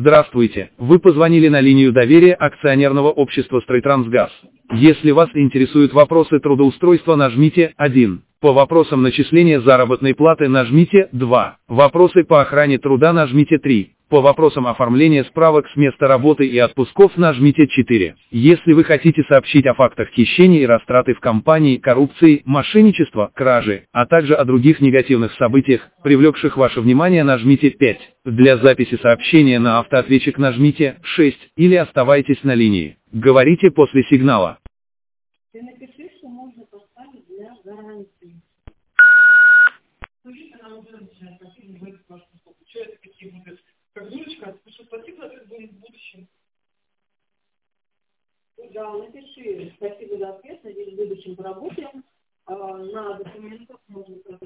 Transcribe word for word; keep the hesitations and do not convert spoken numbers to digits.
Здравствуйте, вы позвонили на линию доверия акционерного общества «Стройтрансгаз». Если вас интересуют вопросы трудоустройства, нажмите один. По вопросам начисления заработной платы нажмите два. Вопросы по охране труда нажмите три. По вопросам оформления справок с места работы и отпусков нажмите четыре. Если вы хотите сообщить о фактах хищения и растраты в компании, коррупции, мошенничества, кражи, а также о других негативных событиях, привлекших ваше внимание, нажмите пять. Для записи сообщения на автоответчик нажмите шесть или оставайтесь на линии. Говорите после сигнала. Ты напиши, что можно поставить для гарантии. Скажите нам уже начинать, какие вы получаете, какие будут. Как дурочка, что спасибо, это будет в будущем. Да, напиши. Спасибо за ответ. Надеюсь, в будущем поработаем. А, на документах можно